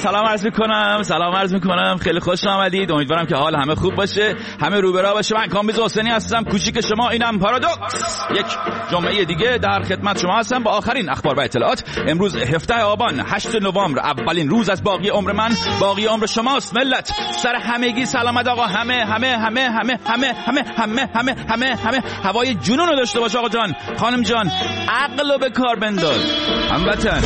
سلام عرض میکنم. خیلی خوش آمدید. امیدوارم که حال همه خوب باشه، همه رو به راه باشه. من کامبیز حسینی هستم، کوچیک شما. اینم پارادوکس. یک جمعه دیگه در خدمت شما هستم با آخرین اخبار و اطلاعات. امروز 17 آبان 8 نوامبر، اولین روز از باقی عمر من، باقی عمر شماست. ملت سر همگی سلامت آقا. همه هوای جنون رو داشته باش آقا جان. خانم جان عقل رو به کار بنداز. هموطن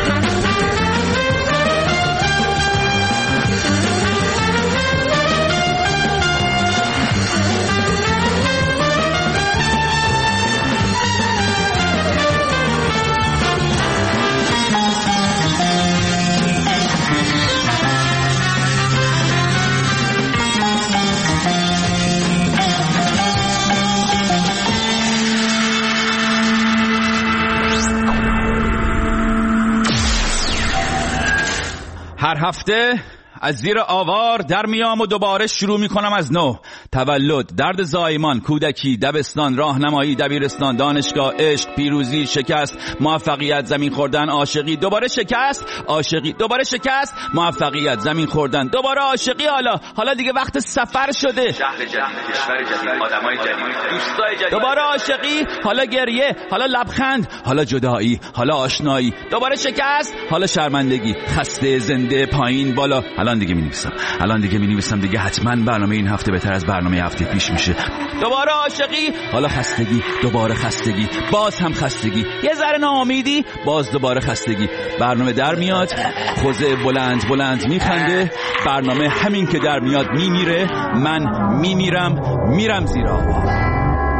هر هفته از زیر آوار در میام و دوباره شروع میکنم از نو. تولد، درد زایمان، کودکی، دبستان، راهنمایی، دبیرستان، دانشگاه، عشق، پیروزی، شکست، موفقیت، زمین خوردن، عاشقی، دوباره شکست، عاشقی، دوباره شکست، موفقیت، زمین خوردن، دوباره عاشقی. حالا دیگه وقت سفر شده. شهر جدید، کشور جدید، آدمای جدید، دوستای جدید، دوباره عاشقی، حالا گریه، حالا لبخند، حالا جدایی، حالا آشنایی، دوباره شکست، حالا شرمندگی، خسته، زنده، پایین، بالا. الان دیگه می‌نویسم دیگه حتما برنامه این هفته بهتر از برنامه هفته پیش میشه. دوباره عاشقی، حالا خستگی، دوباره خستگی، باز هم خستگی، یه ذره ناامیدی، باز دوباره خستگی. برنامه در میاد، خوزه بلند میخنده. برنامه همین که در میاد میمیره. من میرم زیر آوار.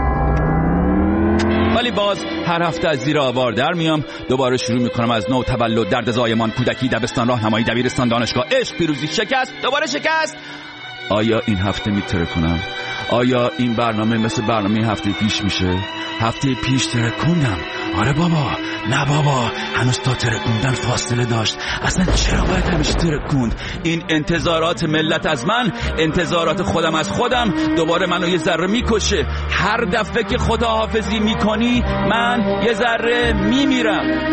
ولی باز هر هفته از زیر آوار در میام، دوباره شروع میکنم از نو. تولد، درد زایمان، کودکی، دبستان، راهنمایی، دبیرستان، دانشگاه، عشق، پیروزی، شکست، دوباره شکست. آیا این هفته میتره کنم؟ آیا این برنامه مثل برنامه هفته پیش میشه؟ هفته پیش ترکوندم. آره بابا، نه بابا، هنوز تا ترکوندن فاصله داشت. اصلا چرا باید همیشه ترکوند؟ این انتظارات ملت از من، انتظارات خودم از خودم دوباره منو یه ذره میکشه. هر دفعه که خداحافظی میکنی من یه ذره میمیرم.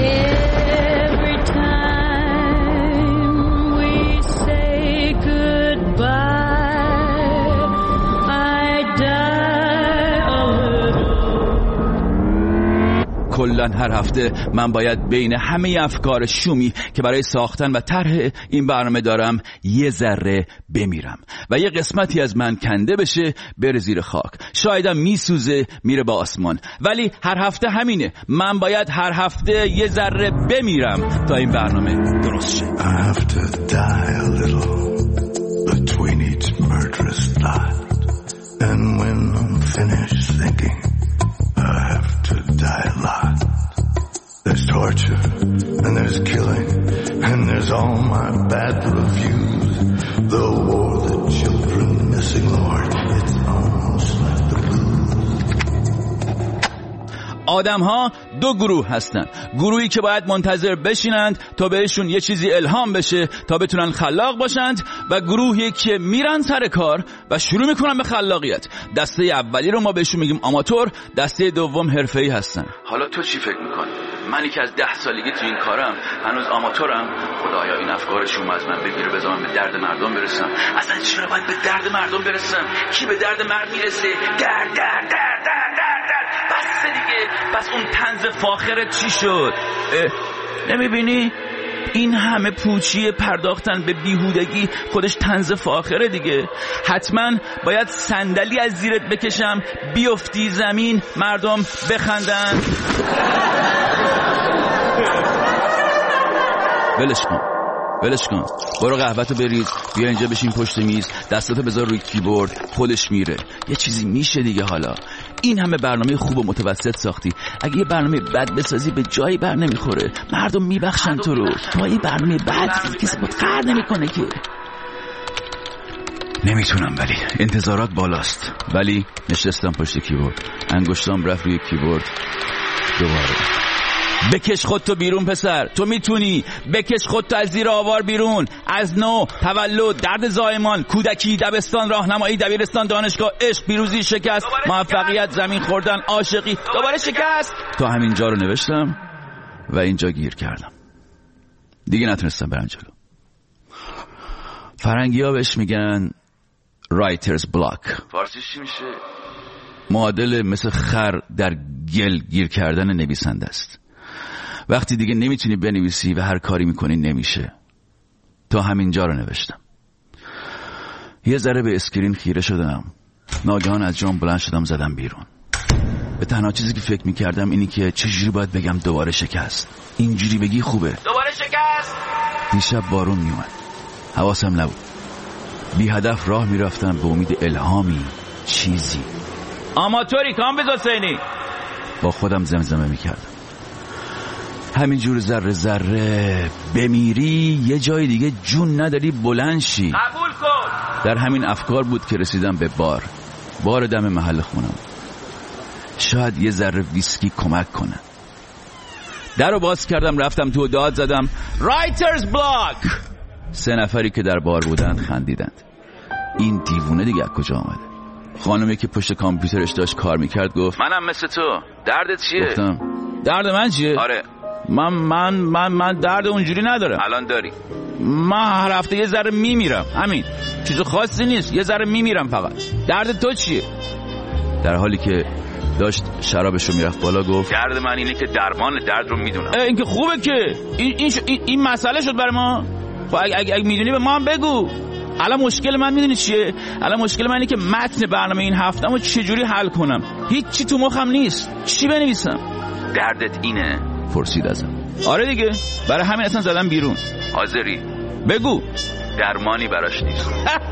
کلن هر هفته من باید بین همه افکار شومی که برای ساختن و طرح این برنامه دارم یه ذره بمیرم و یه قسمتی از من کنده بشه بره زیر خاک. شایدم میسوزه میره با آسمان. ولی هر هفته همینه. من باید هر هفته یه ذره بمیرم تا این برنامه درست شه. I have to die a little between each murderous thought. And when I'm finished thinking, I have to die a lot. There's torture, and there's killing, and there's all my bad reviews. The war, the children missing, Lord, it's almost like the blues. آدم ها دو گروه هستن. گروهی که باید منتظر بشینند تا بهشون یه چیزی الهام بشه تا بتونن خلاق باشند و گروهی که میرن سر کار و شروع میکنن به خلاقیت. دسته اولی رو ما بهشون میگیم آماتور، دسته دوم حرفه‌ای هستن. حالا تو چی فکر میکنی؟ منی که از 10 سالگی تو این کارم هنوز آماتورم. خدایا این افکارشون از من بگیره بذارم به درد مردم برسم. اصلا چرا باید به درد مردم برسم؟ کی به درد مرد میرسه؟ درد. بس دیگه. بس اون طنز فاخرت چی شد؟ نمیبینی؟ این همه پوچی پرداختن به بیهودگی خودش طنز فاخره دیگه. حتما باید صندلی از زیرت بکشم بیفتی زمین مردم بخندن. ولش کن. برو قهوه‌تو بریز، بیا اینجا بشین پشت میز، دستاتو بذار روی کیبورد، خودش میره. یه چیزی میشه دیگه. حالا این همه برنامه خوب و متوسط ساختی، اگه یه برنامه بد بسازی به جایی بر نمیخوره. مردم میبخشن تو رو. تو یه برنامه بد کسی بود قرار نمیکنه که. نمیتونم، ولی انتظارات بالاست. ولی نشستم پشت کیبورد، انگشتام رفت روی کیبورد. دوباره بکش خودتو بیرون پسر، تو میتونی. بکش خودتو از زیر آوار بیرون. از نو، تولد، درد زایمان، کودکی، دبستان، راهنمایی، دبیرستان، دانشگاه، عشق، پیروزی، شکست، موفقیت، زمین خوردن، عاشقی، دوباره شکست. تا همینجا رو نوشتم و اینجا گیر کردم. دیگه نتونستم برم جلو. فرنگی ها بهش میگن رایترز بلاک. فارسیش چی میشه؟ معادل مثل خر در گل گیر کردن نویسنده است. وقتی دیگه نمیتونی بنویسی و هر کاری میکنی نمیشه. تا همینجا رو نوشتم. یه ذره به اسکرین خیره شدم. ناگهان از جام بلند شدم زدم بیرون. به تنها چیزی که فکر میکردم اینی که چجوری باید بگم دوباره شکست. اینجوری بگی خوبه. دوباره شکست. دیشب بارون میومد. حواسم نبود. بی هدف راه میرفتم به امید الهامی، چیزی. آماتوری کامبیز حسینی. با خودم زمزمه میکردم همینجور ذره ذره بمیری یه جای دیگه جون نداری بلند شی. قبول کن. در همین افکار بود که رسیدم به بار دم محل خونم. شاید یه ذره ویسکی کمک کنه. در رو باز کردم، رفتم تو، داد زدم رایترز بلاک. 3 نفری که در بار بودند خندیدند. این دیوونه دیگه از کجا آمده؟ خانمی که پشت کامپیوترش داشت کار میکرد گفت منم مثل تو. دردت چیه؟ گفتم درد من چیه؟ آره من درد اونجوری ندارم. الان داری. من هر هفته یه ذره میمیرم، همین، چیز خاصی نیست، یه ذره میمیرم فقط. درد تو چیه؟ در حالی که داشت شرابشو میرفت بالا گفت درد من اینه که درمان درد رو میدونم. این که خوبه که این مسئله شد برای ما. خب اگه میدونی به ما هم بگو. الان مشکل من میدونی چیه؟ الان مشکل من اینه که متن برنامه این هفته‌مو چجوری حل کنم. هیچ چی تو مخم نیست. چی بنویسم؟ دردت اینه؟ پرسید ازم. آره دیگه، برای همین اصلا زدم بیرون. حاضری؟ بگو. درمانی براش نیست.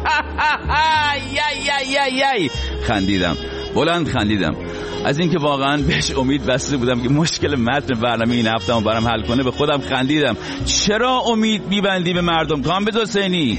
یای خندیدم، بلند خندیدم. از اینکه واقعا بهش امید بسته بودم که مشکل متن برنامه این هفته‌مو برام حل کنه به خودم خندیدم. چرا امید میبندی به مردم کامبیز حسینی؟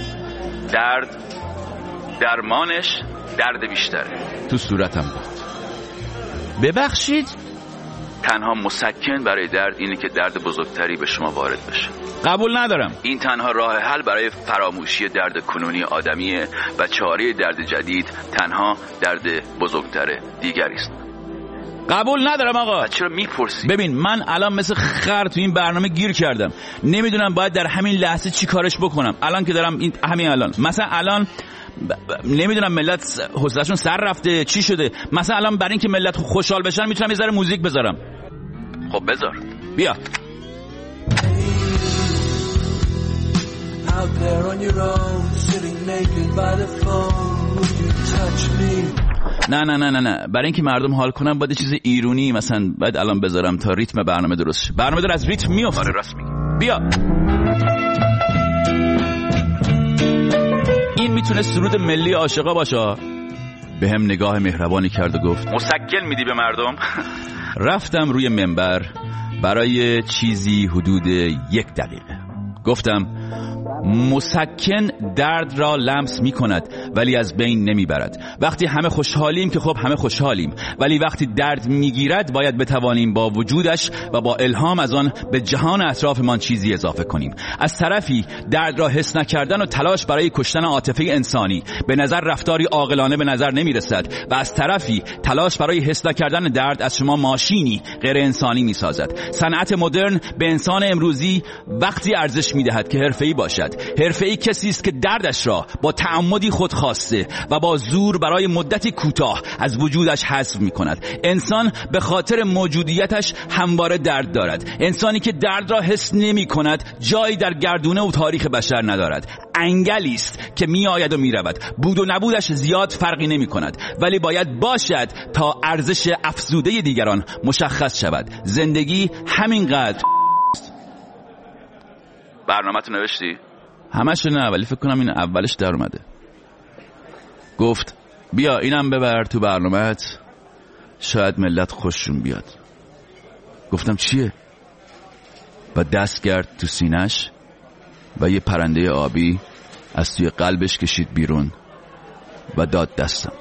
درمانش درد بیشتره. تو صورتم بود. ببخشید؟ تنها مسکن برای درد اینه که درد بزرگتری به شما وارد بشه. قبول ندارم. این تنها راه حل برای فراموشی درد کنونی آدمیه و چاره درد جدید تنها درد بزرگتر دیگری است. قبول ندارم آقا. چرا میپرسی؟ ببین من الان مثل خر تو این برنامه گیر کردم. نمیدونم باید در همین لحظه چی کارش بکنم. الان که دارم همین الان مثلا الان نمیدونم ملت حوصله‌شون سر رفته چی شده. مثلا الان برای اینکه ملت خوشحال بشن میتونم یه ذره موزیک بذارم. خب بذار. بیا. نه برای اینکه مردم حال کنن باید چیز ایرونی مثلا باید الان بذارم تا ریتم برنامه درست شه. برنامه داره از ریتم میافته. آره راست میگی. بیا. این میتونه سرود ملی عاشقا باشه. به هم نگاه مهربانی کرد و گفت مسکن میدی به مردم؟ رفتم روی منبر برای چیزی حدود 1 دقیقه. گفتم مسکن درد را لمس می کند ولی از بین نمی برد. وقتی همه خوشحالیم که خب همه خوشحالیم، ولی وقتی درد می گیرد باید بتوانیم با وجودش و با الهام از آن به جهان اطرافمان چیزی اضافه کنیم. از طرفی درد را حس نکردن و تلاش برای کشتن عاطفه انسانی به نظر رفتاری عاقلانه به نظر نمی رسد و از طرفی تلاش برای حس نکردن درد از شما ماشینی غیر انسانی می سازد. صنعت مدرن به انسان امروزی وقتی ارزش می دهد که حرفه‌ای باشد. حرفه‌ای کسی است که دردش را با تعمدی خود خواسته و با زور برای مدتی کوتاه از وجودش حذف می‌کند. انسان به خاطر موجودیتش همواره درد دارد. انسانی که درد را حس نمی‌کند جایی در گردونه و تاریخ بشر ندارد. انگلی است که میآید و میرود. بود و نبودش زیاد فرقی نمی‌کند، ولی باید باشد تا ارزش افزوده دیگران مشخص شود. زندگی همینقدر. برنامه‌تو نوشتی؟ همش نه، ولی فکر کنم این اولش در اومده. گفت بیا اینم ببر تو برنامه‌ت، شاید ملت خوششون بیاد. گفتم چیه؟ و دست کرد تو سینش و یه پرنده آبی از توی قلبش کشید بیرون و داد دستم.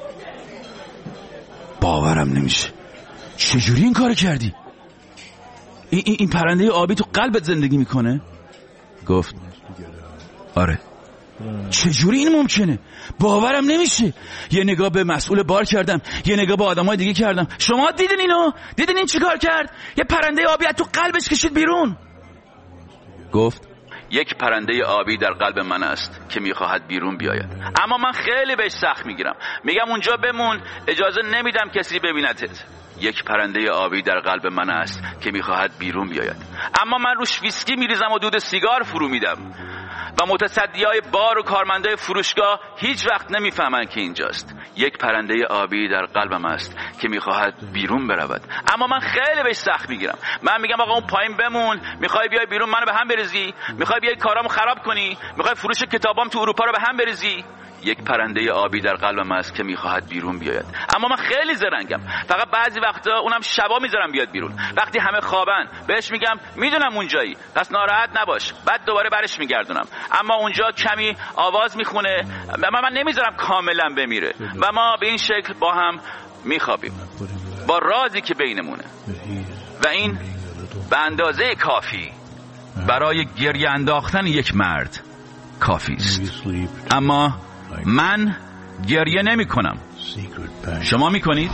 باورم نمیشه. چجوری این کارو کردی؟ این پرنده آبی تو قلبت زندگی میکنه؟ گفت آره. چجوری این ممکنه؟ باورم نمیشه. یه نگاه به مسئول بار کردم، یه نگاه به آدمای دیگه کردم. شما دیدین اینو؟ دیدین این چیکار کرد؟ یه پرنده آبی از تو قلبش کشید بیرون. گفت یک پرنده آبی در قلب من است که میخواهد بیرون بیاید، اما من خیلی بهش سخت میگیرم. میگم اونجا بمون، اجازه نمیدم کسی ببیندت. یک پرنده آبی در قلب من است که میخواهد بیرون بیاید، اما من روش ویسکی میریزم و دود سیگار فرو میدم و متصدیای بار و کارمندای فروشگاه هیچ وقت نمیفهمن که اینجاست. یک پرنده آبی در قلبم است که میخواهد بیرون برود، اما من خیلی بهش سخت میگیرم. من میگم آقا اون پایین بمون، میخوای بیای بیرون منو به هم بریزی؟ میخوای بیای کارامو خراب کنی؟ میخوای فروش کتابام تو اروپا رو به هم بریزی؟ یک پرنده آبی در قلبم است که میخواهد بیرون بیاید، اما من خیلی زرنگم. فقط بعضی وقتا اونم شبا میذارم بیاد بیرون، وقتی همه خوابن بهش میگم میدونم اونجایی پس ناراحت نباش، بعد دوباره برش میگردونم، اما اونجا کمی آواز میخونه و من نمیذارم کاملا بمیره و ما به این شکل با هم میخوابیم با رازی که بینمونه و این به اندازه کافی برای گریه انداختن یک مرد کافی است. اما من گریه نمی کنم. شما می کنید؟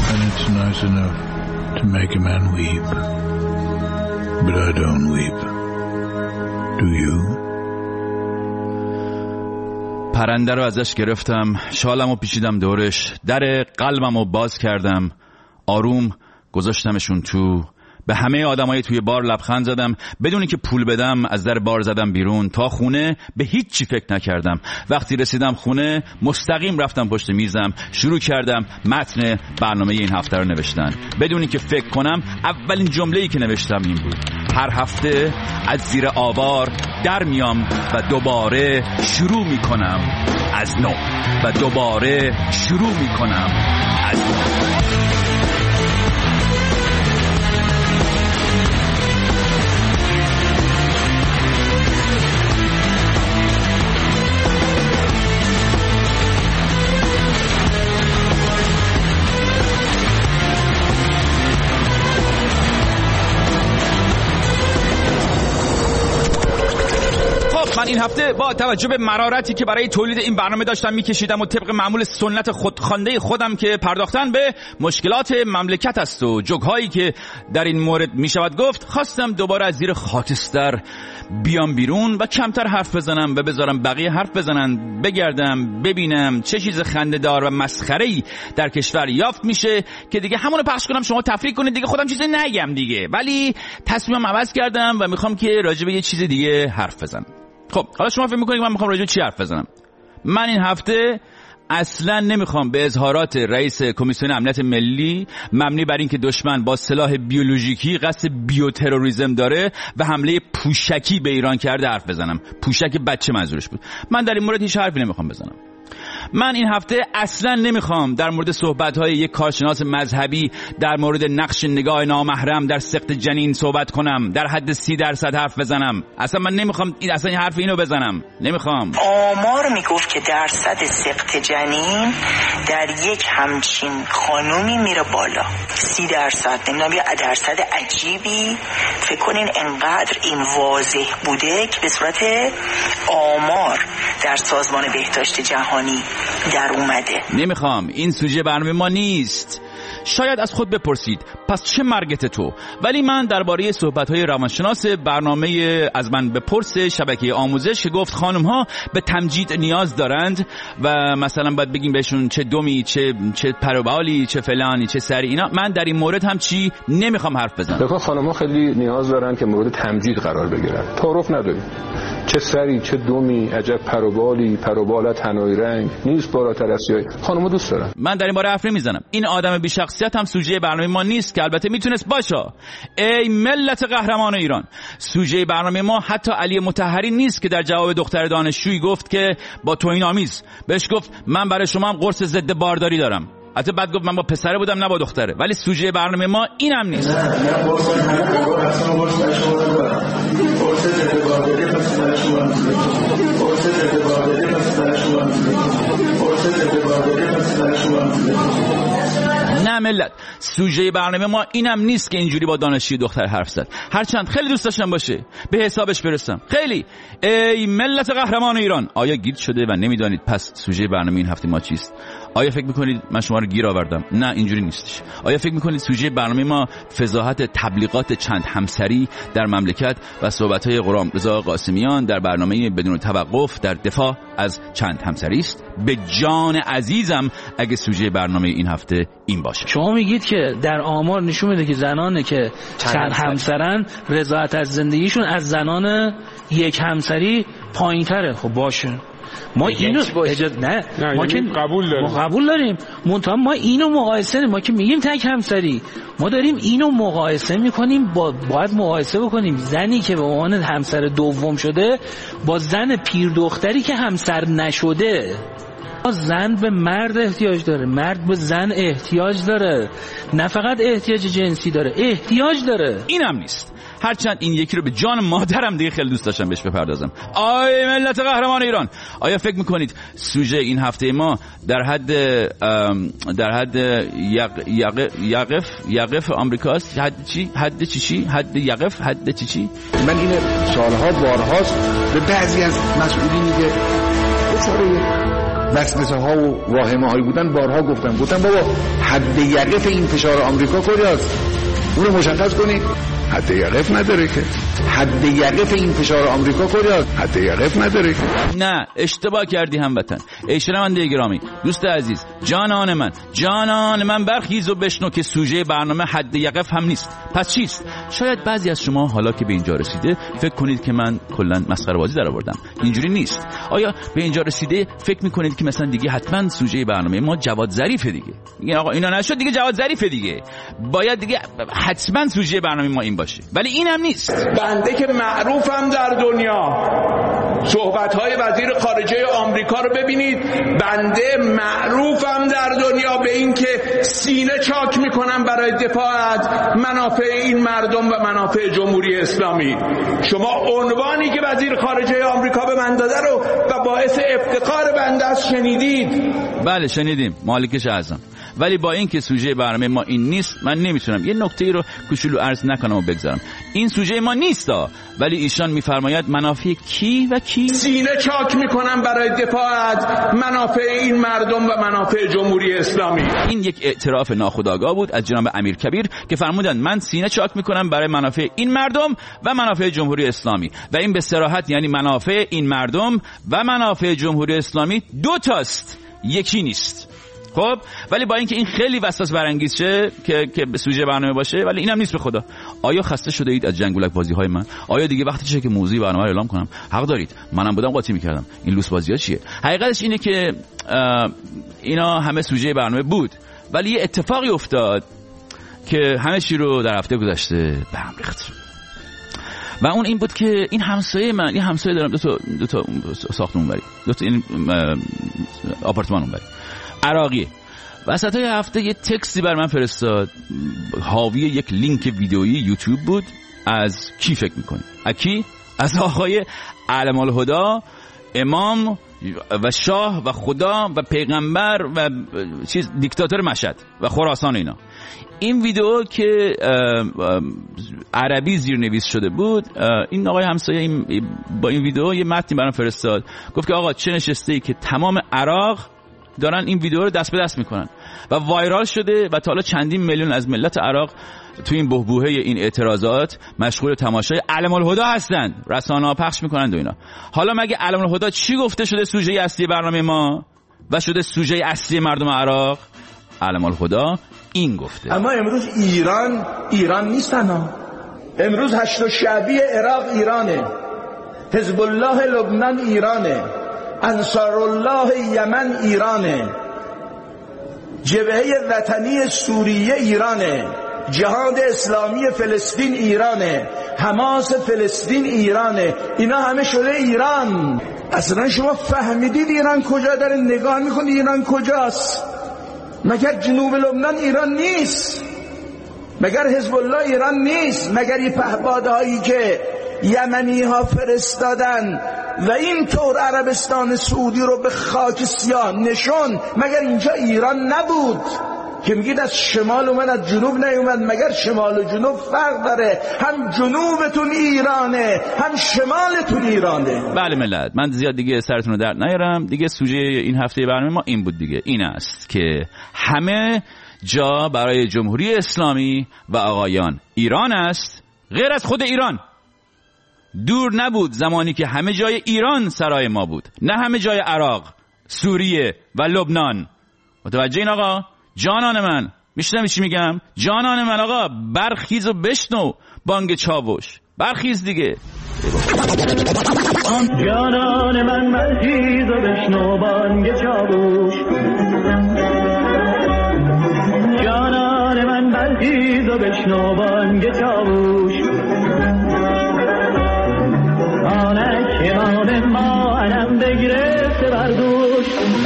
پرنده رو ازش گرفتم، شالم رو پیچیدم دورش، در قلبم رو باز کردم، آروم گذاشتمشون تو. به همه آدمای توی بار لبخند زدم، بدون که پول بدم از در بار زدم بیرون. تا خونه به هیچ چی فکر نکردم. وقتی رسیدم خونه مستقیم رفتم پشت میزم، شروع کردم متن برنامه این هفته رو نوشتن. بدون که فکر کنم اولین جمله‌ای که نوشتم این بود: هر هفته از زیر آوار در میام و دوباره شروع میکنم از نو و دوباره شروع میکنم از نو. من این هفته با توجه به مرارتی که برای تولید این برنامه داشتم میکشیدم و طبق معمول سنت خودخوانده خودم که پرداختن به مشکلات مملکت است و جوک‌هایی که در این مورد میشود گفت، خواستم دوباره از زیر خاکستر بیام بیرون و کمتر حرف بزنم و بذارم بقیه حرف بزنن، بگردم ببینم چه چیز خنده‌دار و مسخره‌ای در کشور یافت میشه که دیگه همونو پخش کنم شما تفریح کنید دیگه، خودم چیزی نگم دیگه. ولی تصمیمم عوض کردم و میخوام که راجع به یه چیز دیگه حرف بزنم. خب حالا شما فکر میکنید من میخوام راجع به چی حرف بزنم؟ من این هفته اصلا نمیخوام به اظهارات رئیس کمیسیون امنیت ملی مبنی بر این که دشمن با سلاح بیولوژیکی قصد بیوتروریسم داره و حمله پوشکی به ایران کرده حرف بزنم. پوشک بچه منظورش بود. من در این مورد هیچ حرفی نمیخوام بزنم. من این هفته اصلا نمیخوام در مورد صحبت‌های یک کارشناس مذهبی در مورد نقش نگاه نامحرم در سقط جنین صحبت کنم، در حد 30% حرف بزنم. اصلا من نمیخوام اصلا این حرف اینو بزنم. نمیخوام. آمار میگفت که درصد سقط جنین در یک همچین خانومی میره بالا 30%. نمیدونم یه درصد عجیبی. فکر کنین انقدر این واضح بوده که به صورت آمار در سازمان بهداشت جهانی در اومده. نمیخوام، این سوژه برنامه ما نیست. شاید از خود بپرسید پس چه مرگت تو؟ ولی من درباره صحبت‌های روانشناس برنامه از من بپرس شبکه آموزش که گفت خانم‌ها به تمجید نیاز دارند و مثلا باید بگیم بهشون چه دمی، چه پروبالی، چه فلانی، چه سری، اینا. من در این مورد هم چی نمیخوام حرف بزنم. بخاطر خانم‌ها خیلی نیاز دارن که مورد تمجید قرار بگیرن. تعارف نداریم. چه سری، چه دومی، عجب پروبالی، پروبالت تنوی رنگ نیست بالاتر از سیاهی. خانم‌ها دوست دارن. من در این باره حرف نمیزنم. این آدم بی شخصیت هم سوژه برنامه ما نیست که البته میتونست باشه. ای ملت قهرمان ایران، سوژه برنامه ما حتی علی مطهری نیست که در جواب دختر دانشجویی گفت که با توهین آمیز بهش گفت من برای شما هم قرص ضد بارداری دارم. حتی بعد گفت من با پسره بودم نه با دختره. ولی سوژه برنامه ما اینم نیست. نه ملت، سوژه برنامه ما اینم نیست که اینجوری با دانشجوی دختر حرف زد. هرچند خیلی دوست داشتم باشه، به حسابش برسم خیلی. ای ملت قهرمان ایران، آیا گیج شده و نمیدانید پس سوژه برنامه این هفته ما چیست؟ آیا فکر میکنید من شما رو گیر آوردم؟ نه، اینجوری نیستش. آیا فکر میکنید سوژه برنامه ما فضاحت تبلیغات چند همسری در مملکت و صحبت‌های غلامرضا قاسمیان در برنامه بدون توقف در دفاع از چند همسری است؟ به جان عزیزم اگه سوژه برنامه این هفته این باشه. شما میگید که در آمار نشون میده که زنانی که چند همسرن رضایت از زندگیشون از زنان یک همسری پایین‌تره. خب باشه، ما اینو نه ما که قبول داریم منتها ما اینو مقایسه ما که میگیم تک همسری، ما داریم اینو مقایسه میکنیم باید مقایسه بکنیم زنی که به عنوان همسر دوم شده با زن پیر دختری که همسر نشده. زن به مرد احتیاج داره، مرد به زن احتیاج داره، نه فقط احتیاج جنسی داره، احتیاج داره. اینم نیست، هرچند این یکی رو به جان مادرم دیگه خیلی دوست داشتم بهش بپردازم. آی ملت قهرمان ایران، آیا فکر میکنید سوژه این هفته ما در حد یقف آمریکاست؟ حد چی؟ من این سالها بارهاست به بعضی از مسئولین که بسیار وسوسه ها و واهمه هایی بودن بارها گفتم بابا حد یقف این فشار آمریکا کجاست؟ اون رو مشخص کنید. حد یقف نداره که. حد یقف این فشار آمریکا کجاست؟ حد یقف نداره که. نه، اشتباه کردی هموطن. ای شنونده گرامی، دوست عزیز، جانان من برخیز و بشنو که سوژه برنامه حد یقف هم نیست. پس چیست؟ شاید بعضی از شما حالا که به اینجا رسیده فکر کنید که من کلا مسخره بازی در آوردم. اینجوری نیست. آیا به اینجا رسیده فکر میکنید که مثلا دیگه حتما سوژه برنامه ما جواد ظریفه دیگه؟ میگن آقا اینا نشد دیگه جواد ظریفه دیگه، باید دیگه حتما سوژه برنامه ما این باشه. ولی اینم نیست. بنده که معروفم در دنیا، صحبت‌های وزیر خارجه آمریکا رو ببینید، بنده معروفم در دنیا به این که سینه چاک میکنم برای دفاع از منافع این مردم و منافع جمهوری اسلامی. شما عنوانی که وزیر خارجه آمریکا به من داده رو و باعث افتخار بنده است شنیدید؟ بله شنیدیم، مالکش اعظم. ولی با این که سوژه برنامه ما این نیست، من نمیتونم یه نکته رو کوچولو عرض نکنم و بگذارم. این سوژه ما نیستا، ولی ایشان میفرماید منافع کی و کی؟ سینه چاک میکنم برای دفاع از منافع این مردم و منافع جمهوری اسلامی. این یک اعتراف ناخودآگاه بود از جناب امیرکبیر که فرمودند من سینه چاک میکنم برای منافع این مردم و منافع جمهوری اسلامی، و این به صراحت یعنی منافع این مردم و منافع جمهوری اسلامی دو تاست، یکی نیست. خب ولی با اینکه این خیلی وسواس برانگیز شه که به سوژه برنامه باشه، ولی اینم نیست به خدا. آیا خسته شده اید از جنگولک بازی های من؟ آیا دیگه وقتشه که موضوع برنامه رو اعلام کنم؟ حق دارید، منم بودم قاطی میکردم. این لوس بازی ها چیه؟ حقیقتش اینه که اینا همه سوژه برنامه بود، ولی یه اتفاقی افتاد که همه چی رو در هفته گذشته به هم ریخت. و اون این بود که این همسایه من، یه همسایه دارم دو تا ساختمون بری، دو تا این آپارتمان اونوری، عراقی. وسطای هفته یه تکستی بر من فرستاد، حاوی یک لینک ویدئویی یوتیوب بود. از کی فکر میکنی؟ از کی؟ از آقای علم الهدا، امام و شاه و خدا و پیغمبر و دیکتاتور مشهد و خراسان. اینا این ویدیو که عربی زیرنویس شده بود، این آقای همسایه با این ویدیو یه متنی برام فرستاد، گفت که آقا چه نشسته ای که تمام عراق دارن این ویدیو رو دست به دست میکنن و وایرال شده و تا حالا چندین میلیون از ملت عراق تو این بحبوحه این اعتراضات مشغول تماشای علم الهدا هستن، رسانه‌ها پخش میکنن و اینا. حالا مگه علم الهدا چی گفته شده سوژه اصلی برنامه ما و شده سوژه اصلی مردم عراق؟ علم الهدا این گفته. اما امروز ایران نیستن. امروز هشت شعبی عراق ایرانه، حزب الله لبنان ایرانه، انصار الله یمن ایرانه، جبهه وطنی سوریه ایرانه، جهاد اسلامی فلسطین ایرانه، حماس فلسطین ایرانه. اینا همه شده ایران. اصلا شما فهمیدید ایران کجا داره؟ نگاه میکنید ایران کجاست؟ مگر جنوب لبنان ایران نیست؟ مگر حزب الله ایران نیست؟ مگر این پهپادهایی که یمنی ها فرستادن و این طور عربستان سعودی رو به خاک سیاه نشون، مگر اینجا ایران نبود؟ که میگید از شمال اومد از جنوب نیومد. مگر شمال و جنوب فرق داره؟ هم جنوبتون ایرانه هم شمالتون ایرانه. بله ملت، من زیاد دیگه سرتون رو درد نیارم دیگه. سوژه این هفته برنامه ما این بود دیگه، این است که همه جا برای جمهوری اسلامی و آقایان ایران است غیر از خود ایران. دور نبود زمانی که همه جای ایران سرای ما بود، نه همه جای عراق، سوریه و لبنان. متوجه این آقا؟ جانان من، میشنوی چی میگم؟ جانان من آقا، برخیز و بشنو بانگ چاوش، برخیز دیگه. جانان من برخیز و بشنو بانگ چاوش، جانان من برخیز و بشنو بانگ چاوش. آنک ایمان ما علم بگرفته بر دوش.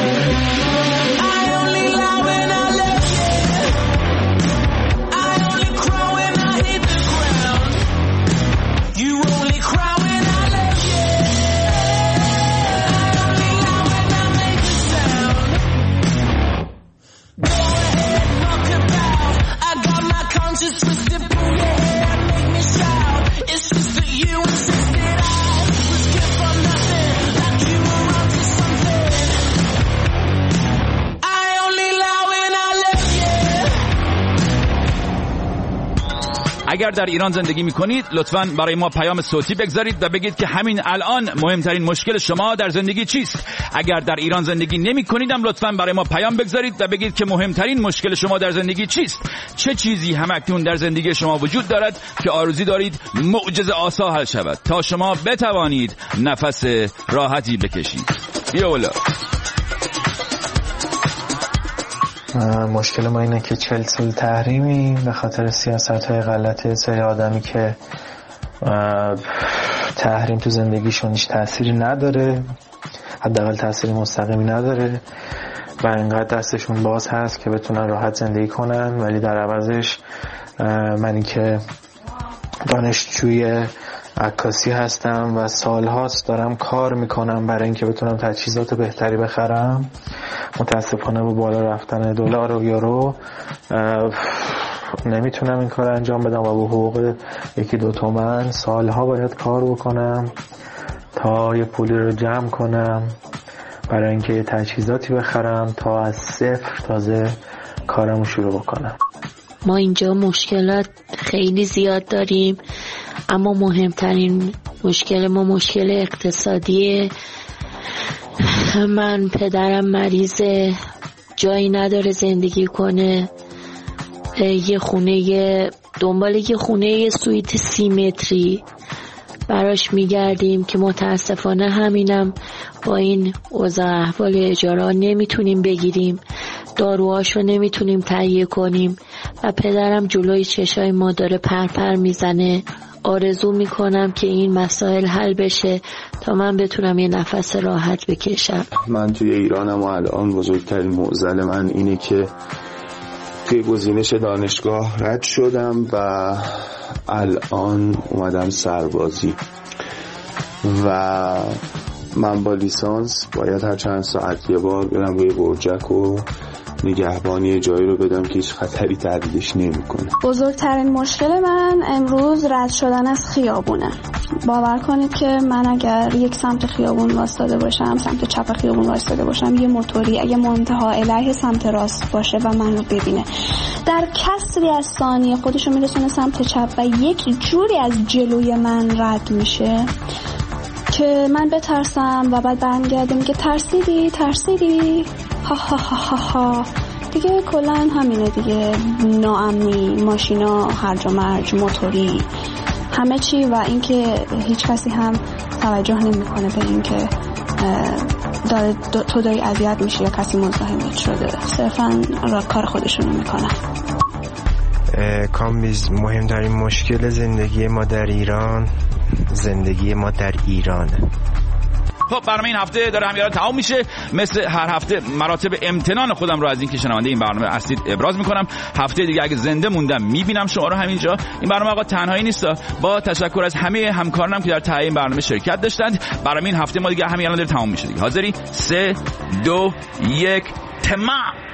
اگر در ایران زندگی میکنید لطفاً برای ما پیام صوتی بگذارید و بگید که همین الان مهمترین مشکل شما در زندگی چیست. اگر در ایران زندگی نمیکنید هم لطفاً برای ما پیام بگذارید و بگید که مهمترین مشکل شما در زندگی چیست. چه چیزی همکنون در زندگی شما وجود دارد که آرزویی دارید معجزه آسا حل شود تا شما بتوانید نفس راحتی بکشید. بیا والا. مشکل ما اینه که 40 سال تحریمی به خاطر سیاست‌های غلط سری آدمی که تحریم تو زندگیشون هیچ تأثیری نداره، حداقل تأثیری مستقیمی نداره و اینقدر دستشون باز هست که بتونن راحت زندگی کنن، ولی در عوضش منی که دانشجوی عکاسی هستم و سالهاست دارم کار میکنم برای اینکه بتونم تجهیزات بهتری بخرم، متاسفانه با بالا رفتن دلار و یورو نمیتونم این کار انجام بدم و با حقوق 1-2 تومن سالها باید کار بکنم تا یه پولی رو جمع کنم برای اینکه تجهیزاتی بخرم تا از صفر تازه کارمو شروع بکنم. ما اینجا مشکلات خیلی زیاد داریم، اما مهمترین مشکل ما مشکل اقتصادیه. من پدرم مریضه، جایی نداره زندگی کنه، یه خونه دنبال یه خونه سویت 30 متری براش میگردیم که متاسفانه همینم با این اوضاع احوال اجاره نمیتونیم بگیریم، داروهاشو نمیتونیم تهیه کنیم و پدرم جلوی چشای ما داره پرپر میزنه. آرزو میکنم که این مسائل حل بشه تا من بتونم یه نفس راحت بکشم. من توی ایرانم و الان بزرگترین معضل من اینه که توی گزینش دانشگاه رد شدم و الان اومدم سربازی و من با لیسانس باید هر چند ساعت یه بار برم روی برجک و نگهبانی جایی رو بدم که هیچ خطری تهدیدش نمی‌کنه. بزرگترین مشکل من امروز رد شدن از خیابونه. باور کنید که من اگر یک سمت خیابون واسطاده باشم، سمت چپ خیابون واسطاده باشم، یه موتوری اگه منتها علیه سمت راست باشه و من رو ببینه، در کسری از ثانیه خودش رو میرسونه سمت چپ و یک جوری از جلوی من رد میشه که من بترسم و بعد برمیگرده میگه ترسیدی ها ها ها ها. دیگه کلن همینه دیگه، ناامنی، ماشینا هرج و مرج، موتوری، همه چی و اینکه هیچ کسی هم توجه نمیکنه به اینکه تو داری اذیت میشی یا کسی مزاحمت شده، صرفا کار خودشونو میکنن. کامبیز، مهمترین مشکل زندگی ما در ایران زندگی ما در ایرانه. خب برنامه این هفته داره همین تمام میشه. مثل هر هفته مراتب امتنان خودم رو از اینکه شنونده این برنامه هستید ابراز میکنم. هفته دیگه اگه زنده موندم میبینم شما رو همینجا. این برنامه آقا تنهایی نیست، با تشکر از همه همکارانم که در تهیه این برنامه شرکت داشتند. برنامه این هفته ما دیگه همین الان داره تمام میشه دیگه. حاضری 3 2 1 تمام.